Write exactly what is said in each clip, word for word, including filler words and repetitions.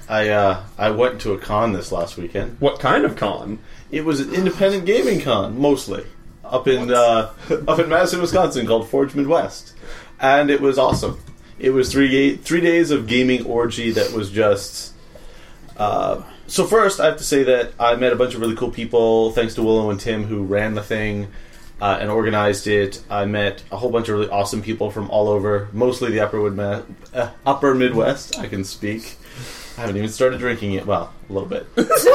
I uh, I went to a con this last weekend. What kind of con? It was an independent gaming con, mostly up in uh, up in Madison, Wisconsin, called Forge Midwest, and it was awesome. It was three ga- three days of gaming orgy that was just. Uh, so first, I have to say that I met a bunch of really cool people, thanks to Willow and Tim, who ran the thing uh, and organized it. I met a whole bunch of really awesome people from all over, mostly the Upper, Woodma- uh, upper Midwest. I can speak. I haven't even started drinking yet. Well, a little bit.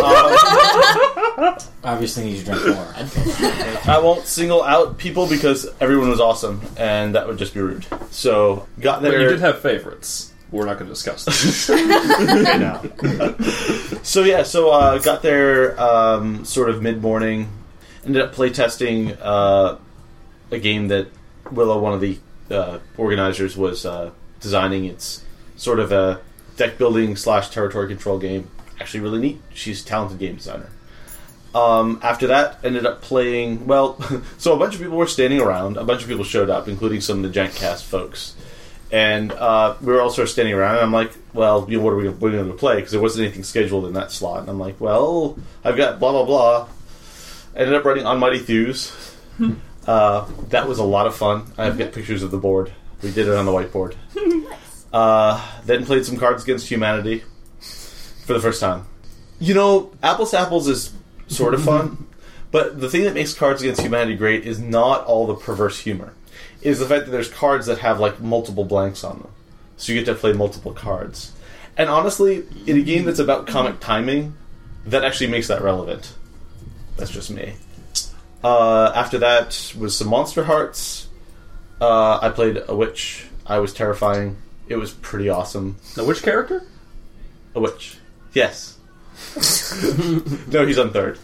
um, Obviously, need to drink more. I won't single out people because everyone was awesome, and that would just be rude. So, got there. But you did have favorites. We're not going to discuss this. Okay, now. So, yeah, so uh, got there um, sort of mid-morning. Ended up playtesting uh, a game that Willow, one of the uh, organizers, was uh, designing. It's sort of a deck building slash territory control game. Actually really neat. She's a talented game designer. Um, after that, ended up playing, well, so a bunch of people were standing around. A bunch of people showed up, including some of the Gentcast folks. And uh, we were all sort of standing around, and I'm like, well, you know, what are we, what are we going to play? Because there wasn't anything scheduled in that slot. And I'm like, well, I've got blah, blah, blah. Ended up running on Mighty Thews. uh, that was a lot of fun. I've got pictures of the board. We did it on the whiteboard. Uh, then played some Cards Against Humanity for the first time. You know, Apples to Apples is sort of fun, but the thing that makes Cards Against Humanity great is not all the perverse humor. It is the fact that there's cards that have, like, multiple blanks on them. So you get to play multiple cards. And honestly, in a game that's about comic timing, that actually makes that relevant. That's just me. Uh, after that was some Monster Hearts. Uh, I played a witch. I was terrifying. It was pretty awesome. Now, which character? A witch. Yes. No, he's on third.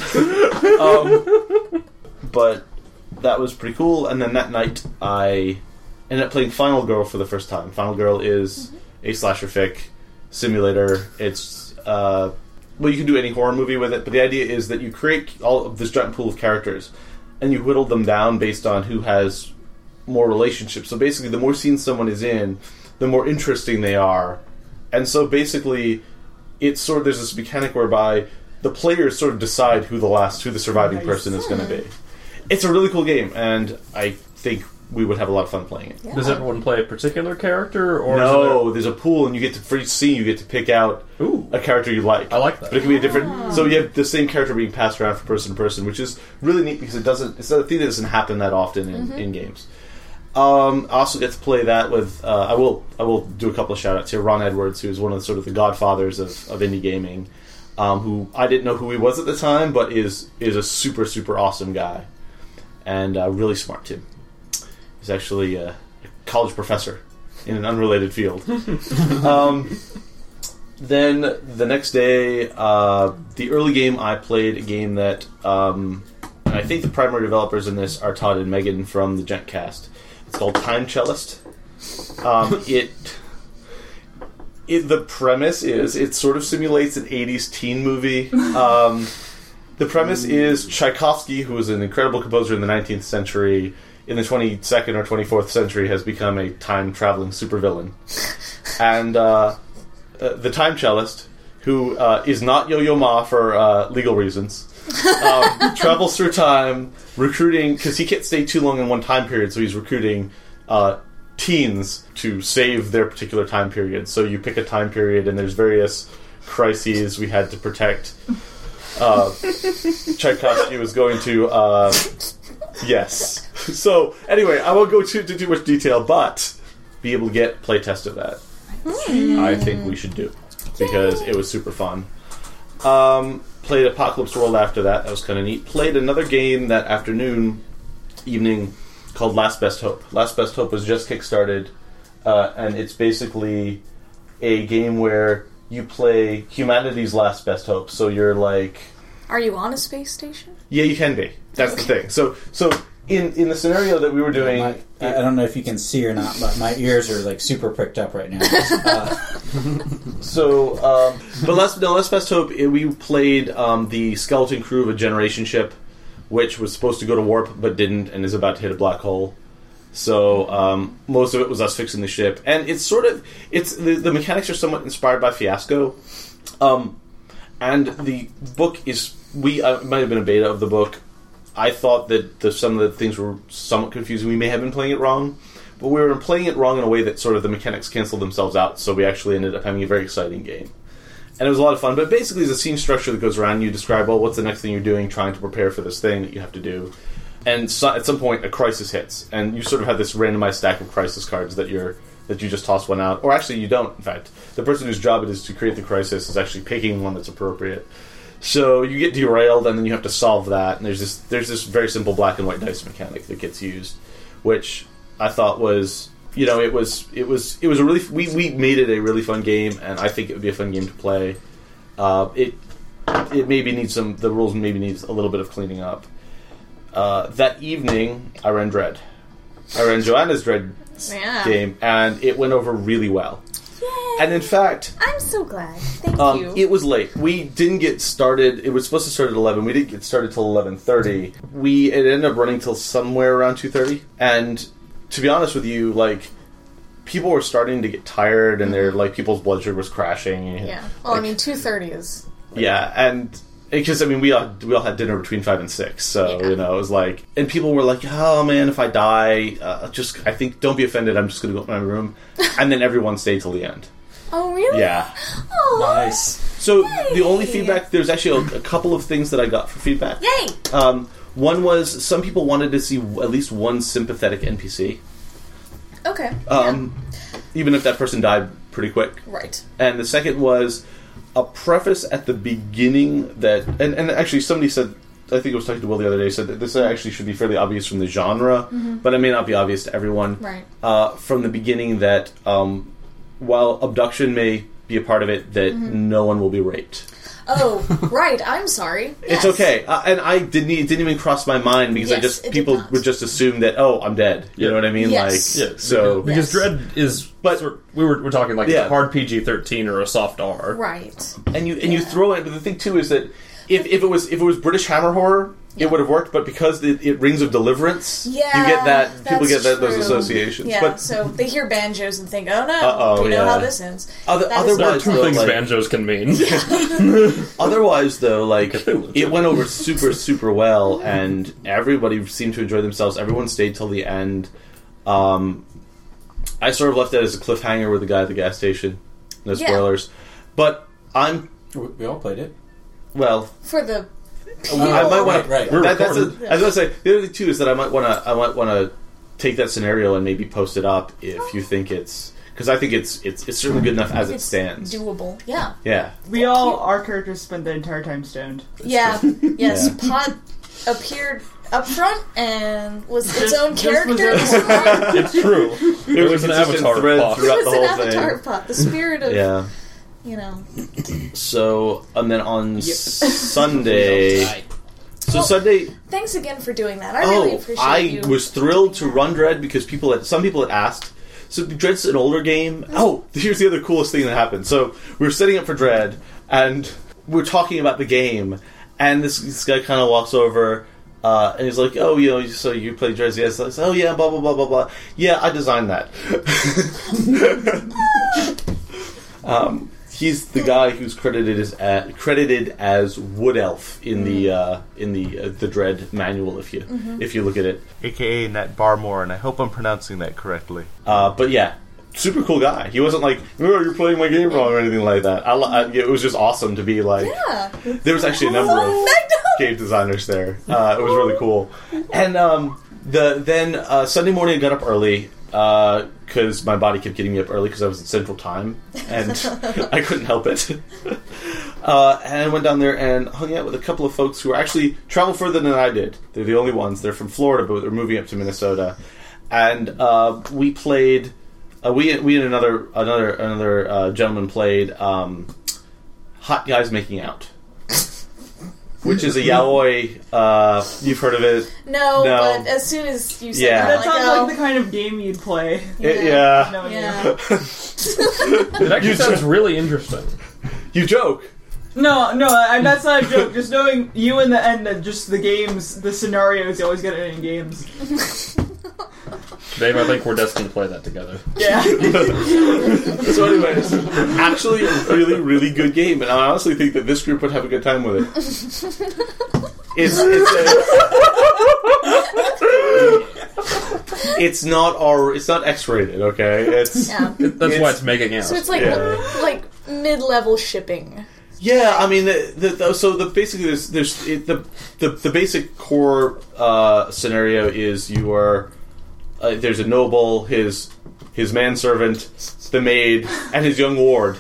um, but that was pretty cool. And then that night, I ended up playing Final Girl for the first time. Final Girl is a slasher fic simulator. It's, uh, well, you can do any horror movie with it, but the idea is that you create all of this giant pool of characters, and you whittle them down based on who has more relationships. So basically, the more scenes someone is in, the more interesting they are. And so basically, it's sort of, there's this mechanic whereby the players sort of decide who the last, who the surviving person is going to be. It's a really cool game, and I think we would have a lot of fun playing it. Yeah. Does everyone play a particular character? Or no, there... there's a pool, and you get to, for each scene, you get to pick out Ooh. a character you like. I like that. But it can be a different, so you have the same character being passed around from person to person, which is really neat because it doesn't, it's a thing that doesn't happen that often in, mm-hmm. in games. Um, I also get to play that with. Uh, I will. I will do a couple of shout outs here. Ron Edwards, who's one of the sort of the godfathers of, of indie gaming, um, who I didn't know who he was at the time, but is is a super super awesome guy, and uh, really smart too. He's actually a college professor in an unrelated field. um, then the next day, uh, the early game I played a game that um, I think the primary developers in this are Todd and Megan from the Gentcast. It's called Time Cellist. Um, it, it, the premise is, it sort of simulates an eighties teen movie. Um, the premise is Tchaikovsky, who was an incredible composer in the nineteenth century, in the twenty-second or twenty-fourth century has become a time-traveling supervillain. And uh, uh, the Time Cellist, who uh, is not Yo-Yo Ma for uh, legal reasons, um, travels through time, recruiting, because he can't stay too long in one time period, so he's recruiting uh, teens to save their particular time period. So you pick a time period, and there's various crises we had to protect. Uh, Tchaikovsky was going to... Uh, yes. So, anyway, I won't go too, into too much detail, but be able to get playtest of that. Mm. I think we should do. Because it was super fun. Um... Played Apocalypse World after that. That was kind of neat. Played another game that afternoon, evening, called Last Best Hope. Last Best Hope was just kickstarted, uh, and it's basically a game where you play humanity's last best hope. So you're like... Are you on a space station? Yeah, you can be. That's the thing. So, so in in the scenario that we were doing... My, I don't know if you can see or not, but my ears are like super pricked up right now. Uh, so, um, but last, no, Last Best Hope, it, we played um, the skeleton crew of a generation ship, which was supposed to go to warp but didn't, and is about to hit a black hole. So um, most of it was us fixing the ship, and it's sort of it's the, the mechanics are somewhat inspired by Fiasco, um, and the book is we uh, it might have been a beta of the book. I thought that the, some of the things were somewhat confusing. We may have been playing it wrong, but we were playing it wrong in a way that sort of the mechanics canceled themselves out. So we actually ended up having a very exciting game, and it was a lot of fun. But basically, it's a scene structure that goes around. You describe, well, what's the next thing you're doing, trying to prepare for this thing that you have to do. And so at some point, a crisis hits, and you sort of have this randomized stack of crisis cards that you're that you just toss one out, or actually you don't. In fact, the person whose job it is to create the crisis is actually picking one that's appropriate. So you get derailed, and then you have to solve that. And there's this there's this very simple black and white dice mechanic that gets used, which I thought was you know it was it was it was a really we we made it a really fun game, and I think it would be a fun game to play. Uh, it it maybe needs some the rules maybe needs a little bit of cleaning up. Uh, that evening, I ran Dread. I ran Joanna's Dread Yeah. game, and it went over really well. Yay. And in fact, I'm so glad. Thank um, you. it was late. We didn't get started. It was supposed to start at eleven. We didn't get started till eleven thirty. We it ended up running till somewhere around two thirty. And to be honest with you, like people were starting to get tired, and they're like people's blood sugar was crashing. yeah. Well, like, I mean, two thirty is. yeah, and. Because, I mean, we all, we all had dinner between five and six, so, Yeah. you know, it was like... And people were like, oh, man, if I die, uh, just, I think, don't be offended, I'm just going to go to my room. And then everyone stayed till the end. Oh, really? Yeah. Oh. Nice. So, Yay. the only feedback... There's actually a, a couple of things that I got for feedback. Yay! Um, one was, some people wanted to see at least one sympathetic N P C. Okay. Um, even if that person died pretty quick. yeah. Right. And the second was... a preface at the beginning that, and, and actually somebody said, I think I was talking to Will the other day, said that this actually should be fairly obvious from the genre, mm-hmm. but it may not be obvious to everyone. Right. Uh, from the beginning that um, while abduction may be a part of it, that Mm-hmm. no one will be raped. Oh, right. I'm sorry. It's Yes. okay, uh, and I didn't. It didn't even cross my mind because I Yes, just it did people not. would just assume that oh I'm dead. You Yeah. know what I mean? Yes. Like Yeah, so. because Yes. Dread is, But- sort we were we're talking like Yeah. a hard P G thirteen or a soft R. Right. And you and you Yeah. throw it. But the thing too is that if, if it was if it was British Hammer horror, Yeah. it would have worked. But because it, it rings of Deliverance, Yeah, you get that people that's get that, those true. associations. Yeah, But so they hear banjos and think, oh no, Uh-oh, we know yeah. how this ends. other, That is There are otherwise, two though, things like, banjos can mean. otherwise though, like Cthulhu, it too. went over super super well, and everybody seemed to enjoy themselves. Everyone stayed till the end. Um, I sort of left that as a cliffhanger with the guy at the gas station. No Yeah. spoilers, but I'm We we all played it. well. For the I might want Right, to. right. We're That, that's a, recorded. I was going to say the other thing too is that I might want to. I might want to take that scenario and maybe post it up if you think it's because I think it's it's it's certainly good enough as it it's stands. doable. Yeah. Yeah, We all, our characters spent the entire time stoned. Yeah. Yes. Yeah. Pod appeared up front and was its Just- own just character. was the whole time. It's true. It was an consistent avatar thread pod. It throughout was the an whole thing. avatar pot. The spirit of, Yeah. you know. So and then on Sunday. So Sunday. Thanks again for doing that. I really Oh, appreciate I you. was thrilled to run Dread because people had some people had asked. So Dread's an older game. Oh, here's the other coolest thing that happened. So we were setting up for Dread, and we were talking about the game, and this, this guy kind of walks over, uh, and he's like, "Oh, you know, so you play Dread?" Yes. I said, "Oh, yeah." Blah blah blah blah blah. Yeah, I designed that. um, he's the guy who's credited as uh, credited as Wood Elf in the uh, in the uh, the Dread manual. If you if you look at it. A K A Nat Barmore, and I hope I'm pronouncing that correctly. Uh, but yeah, super cool guy. He wasn't like, "Oh, you're playing my game wrong" or anything like that. I, li- I, it was just awesome to be like. Yeah. There was actually a number of I know. game designers there. Uh, it was really cool. And um, the then uh, Sunday morning I got up early because my body kept getting me up early because I was at Central Time and I couldn't help it. Uh, and I went down there and hung out with a couple of folks who actually traveled further than I did. They're the only ones. They're from Florida, but they're moving up to Minnesota. And uh, we played. Uh, we we and another another another uh, gentleman played um, Hot Guys Making Out, which is a yaoi. Uh, you've heard of it? No, No. but as soon as you said Yeah. that, That I'm sounds like, oh, like the kind of game you'd play. It- Yeah. yeah. No idea. yeah. It actually You sounds ju- really interesting. You joke. No, no, I, that's not a joke. Just knowing you and the and the, just the games, the scenarios you always get it in games. Dave, I think we're destined to play that together. Yeah. So anyways, actually a really, really good game, and I honestly think that this group would have a good time with it. It's it's a, it's not R it's not X-rated, okay? It's Yeah. That's It's- why it's making out. So it's like Yeah. like mid-level shipping. yeah, I mean, the, the, the, so the basically there's, there's it, the, the the basic core uh, scenario is you are uh, there's a noble, his his manservant, the maid, and his young ward.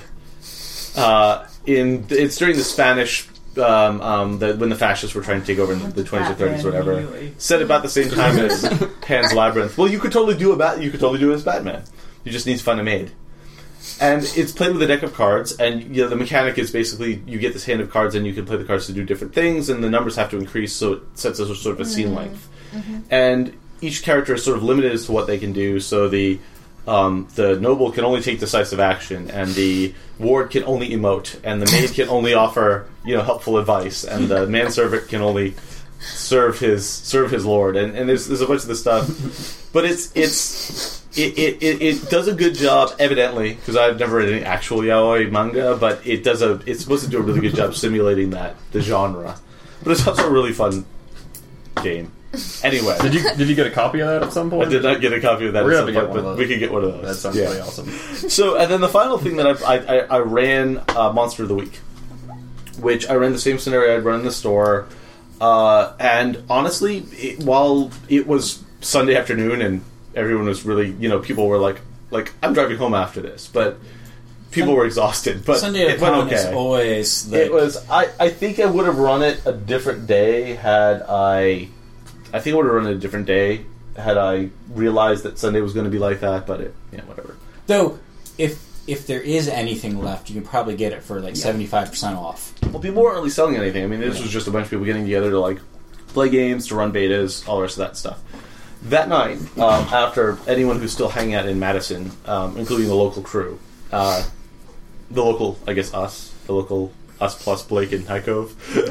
Uh, in it's during the Spanish um, um, the, when the fascists were trying to take over in the twenties or thirties, or whatever. Set about the same time as Pan's Labyrinth. Well, you could totally do a bat. You could totally do it as Batman. You just need to find a maid. And it's played with a deck of cards, and you know the mechanic is basically you get this hand of cards, and you can play the cards to do different things, and the numbers have to increase, so it sets a sort of a scene length. And each character is sort of limited as to what they can do. So the um, the noble can only take decisive action, and the ward can only emote, and the maid can only offer you know helpful advice, and the manservant can only serve his serve his lord, and, and there's there's a bunch of this stuff, but it's it's. It, it, it, it does a good job, evidently, because I've never read any actual yaoi manga, but it does a. It's supposed to do a really good job simulating that the genre, but it's also a really fun game. Anyway, Did you did you get a copy of that at some I point? did not get a copy of that, We're at gonna some have to point, get one but of we could get one of those. That sounds Yeah. really awesome. So, and then the final thing that I've, I, I I ran uh, Monster of the Week, which I ran the same scenario I'd run in the store, uh, and honestly, it, while it was Sunday afternoon and everyone was really, you know, people were like, like I'm driving home after this, but people were exhausted. But Sunday it went Con is okay. always like, It was. I, I think I would have run it a different day had I. I think I would have run it a different day had I realized that Sunday was going to be like that. But it, yeah, whatever. though if if there is anything left, you can probably get it for like seventy-five percent off. Well, people weren't really selling anything. I mean, this was just a bunch of people getting together to like play games, to run betas, all the rest of that stuff. That night, um, after anyone who's still hanging out in Madison, um, including the local crew, uh, the local, I guess, us, the local us plus Blake and High Cove,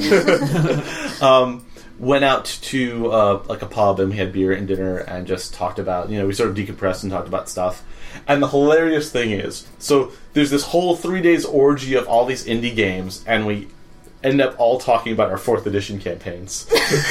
um, went out to uh, like a pub, and we had beer and dinner and just talked about, you know, we sort of decompressed and talked about stuff. And the hilarious thing is, so there's this whole three days orgy of all these indie games, and we end up all talking about our fourth edition campaigns.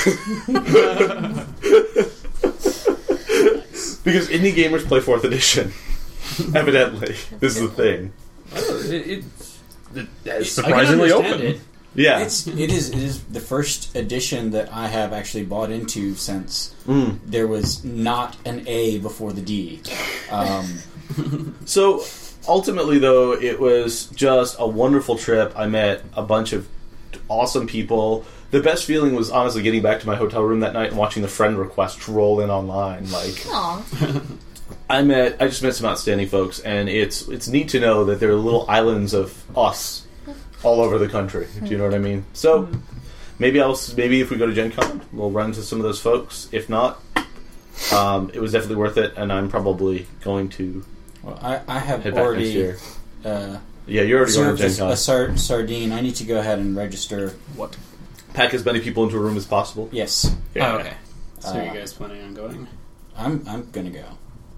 Because indie gamers play fourth edition. Evidently. This is the thing. It, it, it, it's I can surprisingly understand open. it. Yeah. It's it is it is the first edition that I have actually bought into since Mm. there was not an A before the D. Um, So, ultimately, though, it was just a wonderful trip. I met a bunch of awesome people. The best feeling was honestly getting back to my hotel room that night and watching the friend requests roll in online. Like, Aw. I met, I just met some outstanding folks, and it's it's neat to know that there are little islands of us all over the country. Do you know what I mean? So, maybe I'll maybe if we go to Gen Con, we'll run into some of those folks. If not, um, it was definitely worth it, and I'm probably going to well, I, I have head back next already year. uh, Yeah, you're already going served to a, Gen Con. a sar- sardine. I need to go ahead and register. What? Pack as many people into a room as possible. Yes, Yeah. Oh, okay. So Uh, are you guys planning on going? I'm I'm gonna go.